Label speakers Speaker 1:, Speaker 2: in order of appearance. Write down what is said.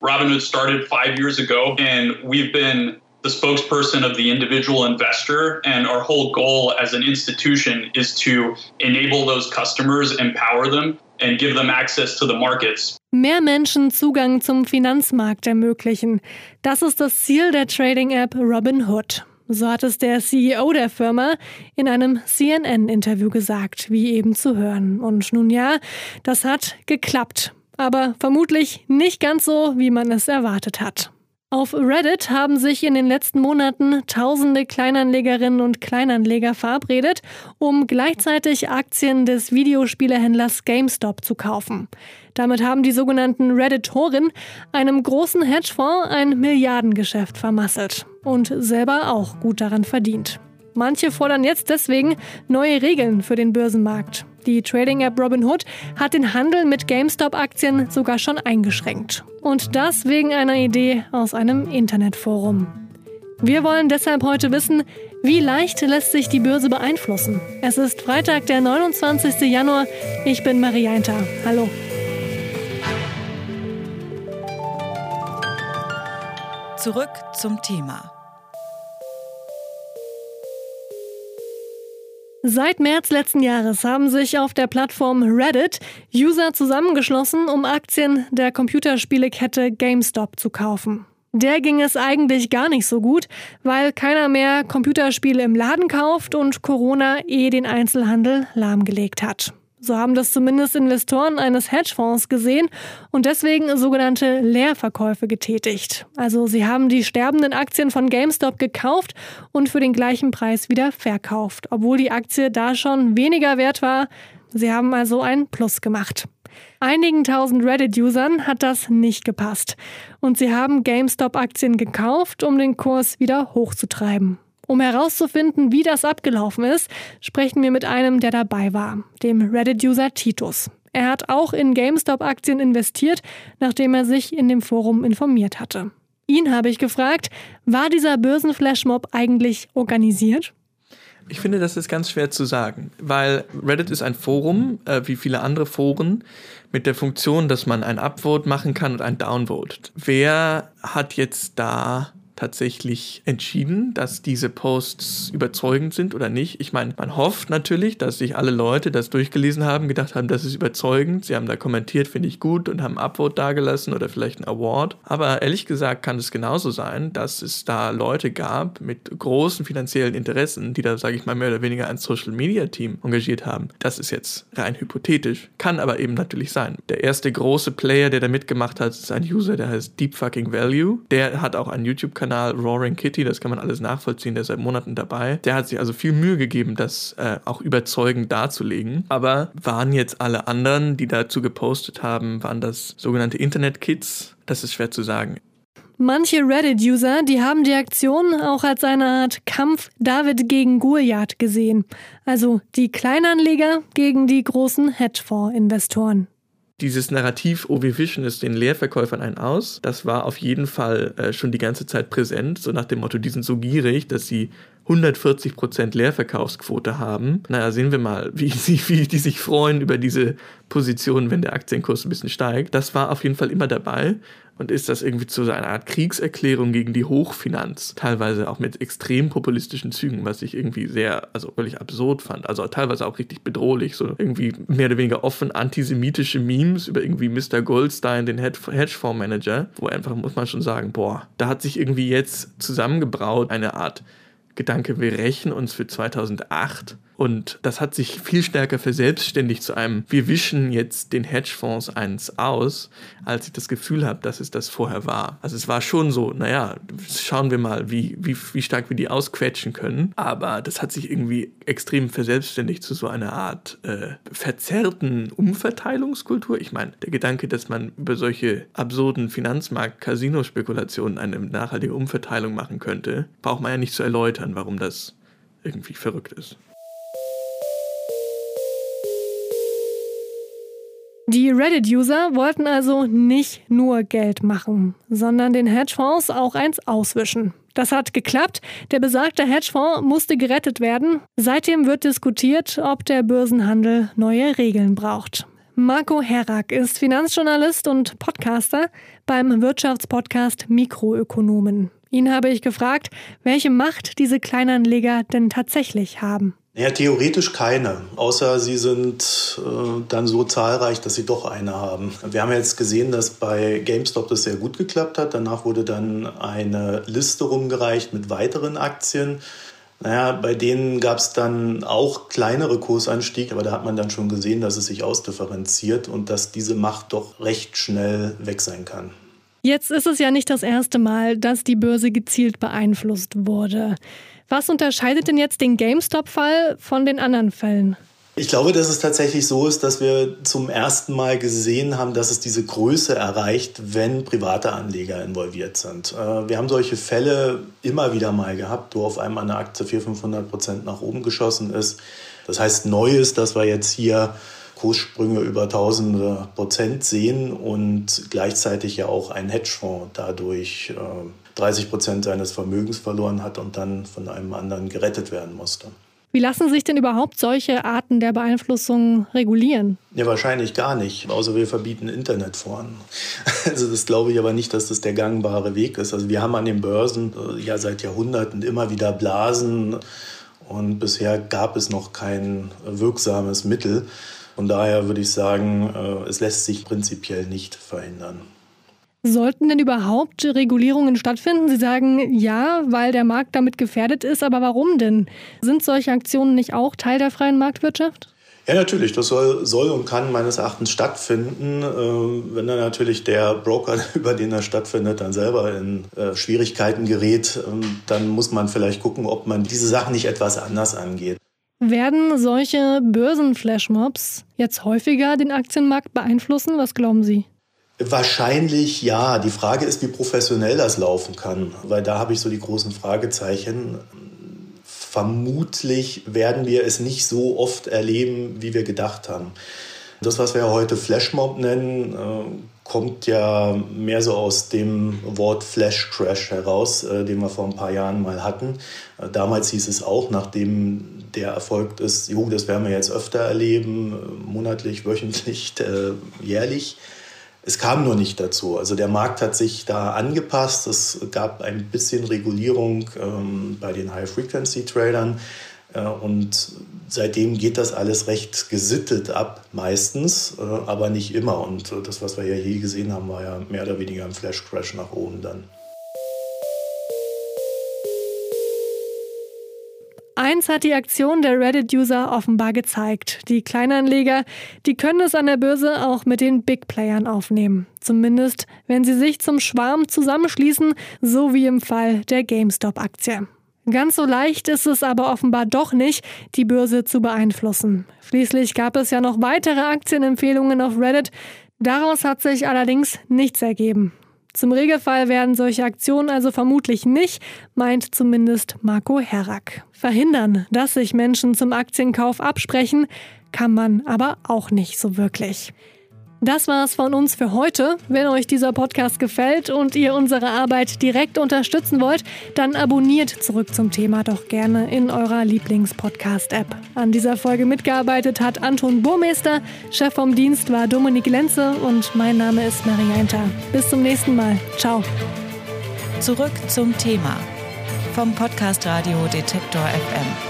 Speaker 1: Robinhood started 5 years ago, and we've been the spokesperson of the individual investor, and our whole goal as an institution is to enable those customers, empower them, and give them access to the markets.
Speaker 2: Mehr Menschen Zugang zum Finanzmarkt ermöglichen. Das ist das Ziel der Trading-App Robinhood. So hat es der CEO der Firma in einem CNN-Interview gesagt, wie eben zu hören. Und nun ja, das hat geklappt. Aber vermutlich nicht ganz so, wie man es erwartet hat. Auf Reddit haben sich in den letzten Monaten tausende Kleinanlegerinnen und Kleinanleger verabredet, um gleichzeitig Aktien des Videospielehändlers GameStop zu kaufen. Damit haben die sogenannten Redditoren einem großen Hedgefonds ein Milliardengeschäft vermasselt und selber auch gut daran verdient. Manche fordern jetzt deswegen neue Regeln für den Börsenmarkt. Die Trading-App Robinhood hat den Handel mit GameStop-Aktien sogar schon eingeschränkt. Und das wegen einer Idee aus einem Internetforum. Wir wollen deshalb heute wissen, wie leicht lässt sich die Börse beeinflussen? Es ist Freitag, der 29. Januar. Ich bin Marianta. Hallo.
Speaker 3: Zurück zum Thema.
Speaker 2: Seit März letzten Jahres haben sich auf der Plattform Reddit User zusammengeschlossen, um Aktien der Computerspielekette GameStop zu kaufen. Der ging es eigentlich gar nicht so gut, weil keiner mehr Computerspiele im Laden kauft und Corona den Einzelhandel lahmgelegt hat. So haben das zumindest Investoren eines Hedgefonds gesehen und deswegen sogenannte Leerverkäufe getätigt. Also sie haben die sterbenden Aktien von GameStop gekauft und für den gleichen Preis wieder verkauft, obwohl die Aktie da schon weniger wert war. Sie haben also ein Plus gemacht. Einigen tausend Reddit-Usern hat das nicht gepasst und sie haben GameStop-Aktien gekauft, um den Kurs wieder hochzutreiben. Um herauszufinden, wie das abgelaufen ist, sprechen wir mit einem, der dabei war, dem Reddit-User Titus. Er hat auch in GameStop-Aktien investiert, nachdem er sich in dem Forum informiert hatte. Ihn habe ich gefragt, war dieser Börsenflashmob eigentlich organisiert?
Speaker 4: Ich finde, das ist ganz schwer zu sagen, weil Reddit ist ein Forum, wie viele andere Foren, mit der Funktion, dass man ein Upvote machen kann und ein Downvote. Wer hat jetzt da tatsächlich entschieden, dass diese Posts überzeugend sind oder nicht? Ich meine, man hofft natürlich, dass sich alle Leute das durchgelesen haben, gedacht haben, das ist überzeugend. Sie haben da kommentiert, finde ich gut und haben ein Upvote dagelassen oder vielleicht einen Award. Aber ehrlich gesagt kann es genauso sein, dass es da Leute gab mit großen finanziellen Interessen, die da, sage ich mal, mehr oder weniger ein Social-Media-Team engagiert haben. Das ist jetzt rein hypothetisch, kann aber eben natürlich sein. Der erste große Player, der da mitgemacht hat, ist ein User, der heißt Deep Fucking Value. Der hat auch einen YouTube-Kanal, Roaring Kitty, das kann man alles nachvollziehen, der ist seit Monaten dabei. Der hat sich also viel Mühe gegeben, das auch überzeugend darzulegen. Aber waren jetzt alle anderen, die dazu gepostet haben, waren das sogenannte Internet-Kids? Das ist schwer zu sagen.
Speaker 2: Manche Reddit-User, die haben die Aktion auch als eine Art Kampf David gegen Goliath gesehen. Also die Kleinanleger gegen die großen Hedgefonds-Investoren.
Speaker 4: Dieses Narrativ, oh, wir wischen es den Leerverkäufern ein aus, das war auf jeden Fall schon die ganze Zeit präsent, so nach dem Motto, die sind so gierig, dass sie 140% Leerverkaufsquote haben. Naja, sehen wir mal, wie die sich freuen über diese Position, wenn der Aktienkurs ein bisschen steigt. Das war auf jeden Fall immer dabei. Und ist das irgendwie zu so einer Art Kriegserklärung gegen die Hochfinanz, teilweise auch mit extrem populistischen Zügen, was ich irgendwie sehr, also völlig absurd fand, also teilweise auch richtig bedrohlich, so irgendwie mehr oder weniger offen antisemitische Memes über irgendwie Mr. Goldstein, den Hedgefondsmanager, wo einfach, muss man schon sagen, boah, da hat sich irgendwie jetzt zusammengebraut eine Art Gedanke, wir rächen uns für 2008. Und das hat sich viel stärker verselbstständigt zu einem, wir wischen jetzt den Hedgefonds eins aus, als ich das Gefühl habe, dass es das vorher war. Also es war schon so, naja, schauen wir mal, wie stark wir die ausquetschen können. Aber das hat sich irgendwie extrem verselbstständigt zu so einer Art verzerrten Umverteilungskultur. Ich meine, der Gedanke, dass man über solche absurden Finanzmarkt-Casino-Spekulationen eine nachhaltige Umverteilung machen könnte, braucht man ja nicht zu erläutern, warum das irgendwie verrückt ist.
Speaker 2: Die Reddit-User wollten also nicht nur Geld machen, sondern den Hedgefonds auch eins auswischen. Das hat geklappt. Der besagte Hedgefonds musste gerettet werden. Seitdem wird diskutiert, ob der Börsenhandel neue Regeln braucht. Marco Herrak ist Finanzjournalist und Podcaster beim Wirtschaftspodcast Mikroökonomen. Ihn habe ich gefragt, welche Macht diese Kleinanleger denn tatsächlich haben.
Speaker 5: Ja, theoretisch keine, außer sie sind dann so zahlreich, dass sie doch eine haben. Wir haben jetzt gesehen, dass bei GameStop das sehr gut geklappt hat. Danach wurde dann eine Liste rumgereicht mit weiteren Aktien. Bei denen gab es dann auch kleinere Kursanstiege, aber da hat man dann schon gesehen, dass es sich ausdifferenziert und dass diese Macht doch recht schnell weg sein kann.
Speaker 2: Jetzt ist es ja nicht das erste Mal, dass die Börse gezielt beeinflusst wurde. Was unterscheidet denn jetzt den GameStop-Fall von den anderen Fällen?
Speaker 5: Ich glaube, dass es tatsächlich so ist, dass wir zum ersten Mal gesehen haben, dass es diese Größe erreicht, wenn private Anleger involviert sind. Wir haben solche Fälle immer wieder mal gehabt, wo auf einmal eine Aktie 400-500% nach oben geschossen ist. Das heißt, neu ist, dass wir jetzt hier Kurssprünge über tausende Prozent sehen und gleichzeitig ja auch ein Hedgefonds dadurch 30% seines Vermögens verloren hat und dann von einem anderen gerettet werden musste.
Speaker 2: Wie lassen sich denn überhaupt solche Arten der Beeinflussung regulieren?
Speaker 5: Ja, wahrscheinlich gar nicht, außer wir verbieten Internetforen. Also das glaube ich aber nicht, dass das der gangbare Weg ist. Also wir haben an den Börsen ja seit Jahrhunderten immer wieder Blasen und bisher gab es noch kein wirksames Mittel. Von daher würde ich sagen, es lässt sich prinzipiell nicht verhindern.
Speaker 2: Sollten denn überhaupt Regulierungen stattfinden? Sie sagen ja, weil der Markt damit gefährdet ist, aber warum denn? Sind solche Aktionen nicht auch Teil der freien Marktwirtschaft?
Speaker 5: Ja, natürlich. Das soll und kann meines Erachtens stattfinden. Wenn dann natürlich der Broker, über den er stattfindet, dann selber in Schwierigkeiten gerät, dann muss man vielleicht gucken, ob man diese Sachen nicht etwas anders angeht.
Speaker 2: Werden solche Börsenflashmobs jetzt häufiger den Aktienmarkt beeinflussen? Was glauben Sie?
Speaker 5: Wahrscheinlich ja. Die Frage ist, wie professionell das laufen kann, weil da habe ich so die großen Fragezeichen. Vermutlich werden wir es nicht so oft erleben, wie wir gedacht haben. Das, was wir heute Flashmob nennen, kommt ja mehr so aus dem Wort Flash Crash heraus, den wir vor ein paar Jahren mal hatten. Damals hieß es auch, nachdem der erfolgt ist, das werden wir jetzt öfter erleben, monatlich, wöchentlich, jährlich. Es kam nur nicht dazu. Also der Markt hat sich da angepasst. Es gab ein bisschen Regulierung bei den High-Frequency-Tradern. Und seitdem geht das alles recht gesittet ab, meistens, aber nicht immer. Und das, was wir ja hier gesehen haben, war ja mehr oder weniger ein Flash-Crash nach oben dann.
Speaker 2: Eins hat die Aktion der Reddit-User offenbar gezeigt. Die Kleinanleger, die können es an der Börse auch mit den Big-Playern aufnehmen. Zumindest, wenn sie sich zum Schwarm zusammenschließen, so wie im Fall der GameStop-Aktie. Ganz so leicht ist es aber offenbar doch nicht, die Börse zu beeinflussen. Schließlich gab es ja noch weitere Aktienempfehlungen auf Reddit. Daraus hat sich allerdings nichts ergeben. Zum Regelfall werden solche Aktionen also vermutlich nicht, meint zumindest Marco Herrak. Verhindern, dass sich Menschen zum Aktienkauf absprechen, kann man aber auch nicht so wirklich. Das war's von uns für heute. Wenn euch dieser Podcast gefällt und ihr unsere Arbeit direkt unterstützen wollt, dann abonniert Zurück zum Thema doch gerne in eurer Lieblings-Podcast-App. An dieser Folge mitgearbeitet hat Anton Burmeister, Chef vom Dienst war Dominik Lenze und mein Name ist Maria Enter. Bis zum nächsten Mal. Ciao.
Speaker 3: Zurück zum Thema vom Podcast Radio Detektor FM.